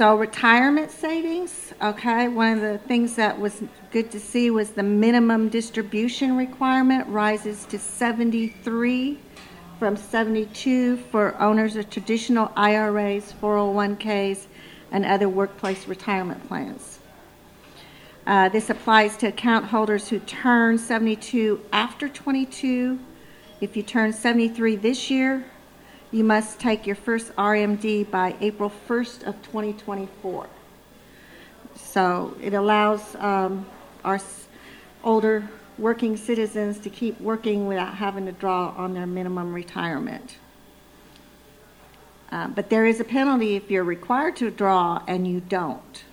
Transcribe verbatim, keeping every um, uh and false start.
So retirement savings, okay, one of the things that was good to see was the minimum distribution requirement rises to seventy-three from seventy-two for owners of traditional I R As, four oh one Ks, and other workplace retirement plans. Uh, this applies to account holders who turn seventy-two after twenty-two. If you turn seventy-three this year, you must take your first R M D by April first of twenty twenty-four. So it allows um, our s- older working citizens to keep working without having to draw on their minimum retirement. Uh, but there is a penalty if you're required to draw and you don't.